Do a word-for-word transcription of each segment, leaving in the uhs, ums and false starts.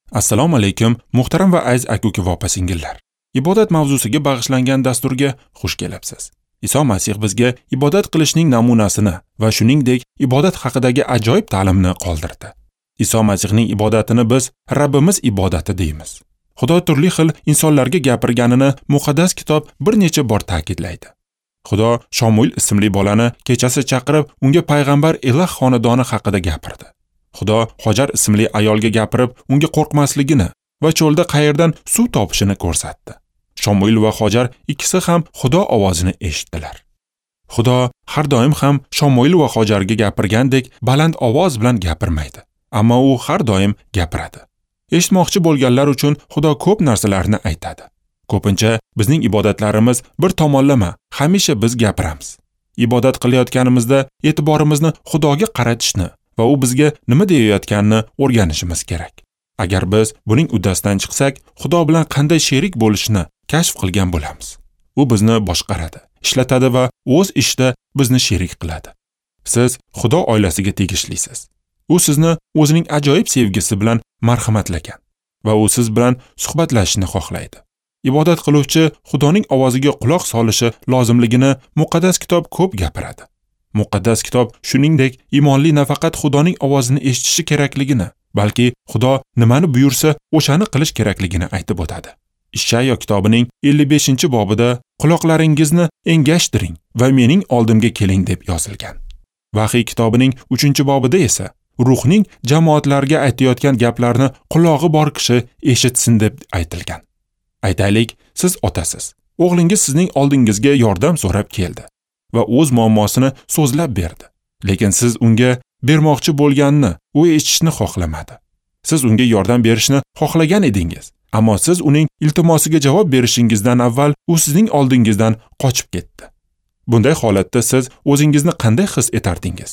Assalomu alaykum, muhtaram va aziz aka-uka va opa-singillar. Ibodat mavzusiga bag'ishlangan dasturga xush kelibsiz. Iso Masih bizga ibodat qilishning namunasini va shuningdek ibodat haqidagi ajoyib ta'limni qoldirdi. Iso Masihning ibodatini biz Rabbimiz ibodati deymiz. Xudo turli xil insonlarga gapirganini muqaddas kitob bir necha bor ta'kidlaydi. Xudo Shomuil ismli bolani kechasi chaqirib, unga payg'ambar Iloh xonadoni haqida gapirdi. Xudo Hojar ismli ayolga gapirib, unga qo'rqmasligini va cho'lda qayerdan suv topishini ko'rsatdi. Shomuil va Hojar ikkisi ham Xudo ovozini eshitdilar. Xudo har doim ham Shomuil va Hojarga gapirgandek baland ovoz bilan gapirmaydi, ammo u har doim gapiradi. Eshitmoqchi bo'lganlar uchun Xudo ko'p narsalarni aytadi. Ko'pincha bizning ibodatlarimiz bir tomonlama, hamisha biz gapiramiz. Ibodat qilayotganimizda e'tiborimizni Xudoga qaratishni va u bizga nima deyayotganini o'rganishimiz kerak. Agar biz buning uddasidan chiqsak, Xudo bilan qanday sherik bo'lishni kashf qilgan bo'lamiz. U bizni boshqaradi, ishlatadi va o'z ishida bizni sherik qiladi. Siz Xudo oilasiga tegishlisiz. U sizni o'zining ajoyib sevgisi bilan marhamatlagan va u siz bilan suhbatlashishni xohlaydi. Ibodat qiluvchi Xudoning ovoziga quloq solishi lozimligini muqaddas kitob ko'p gapiradi. Muqaddas kitob shuningdek iymonli nafaqat Xudoning ovozini eshitishi kerakligini, balki Xudo nimani buyursa, o'shani qilish kerakligini aytib o'tadi. Ishaya kitobining ellik beshinchi bobida quloqlaringizni engashtiring va mening oldimga keling deb yozilgan. Vahiy kitobining uchinchi bobida esa ruhning jamoatlarga aytayotgan gaplarni qulog'i bor kishi eshitsin deb aytilgan. Aytaylik, siz otasiz. O'g'lingiz sizning oldingizga yordam so'rab keldi va o'z muammosini so'zlab berdi. Lekin siz unga bermoqchi bo'lganini u eshitishni xohlamadi. Siz unga yordam berishni xohlagan edingiz, ammo siz uning iltimosiga javob berishingizdan avval u sizning oldingizdan qochib ketdi. Bunday holatda siz o'zingizni qanday his etardingiz?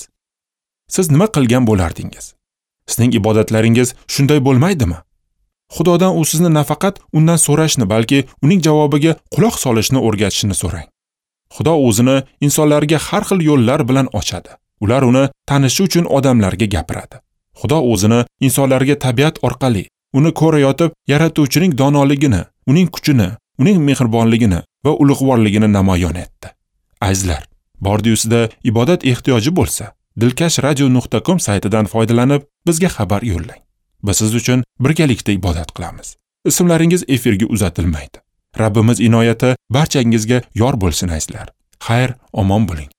Siz nima qilgan bo'lardingiz? Sizning ibodatlaringiz shunday bo'lmaydimi? Xudodan u sizni nafaqat undan so'rashni, balki uning javobiga quloq solishni o'rgatishni so'rang. Xudo o'zini insonlarga har xil yo'llar bilan ochadi. Ular uni tanishi uchun odamlarga gapiradi. Xudo o'zini insonlarga tabiat orqali, uni ko'rayotib yaratuvchining donoligini, uning kuchini, uning mehribonligini va ulug'vorligini namoyon etdi. Azizlar, bordiyusida ibodat ehtiyoji bo'lsa, dilkash radio nuqta com saytidan foydalanib bizga xabar yo'llang. Biz siz uchun birgalikda ibodat qilamiz. Ismlaringiz efirga uzatilmaydi. Rabbimiz inoyati barchangizga yor bo'lsin azizlar. Xayr, omon bo'ling.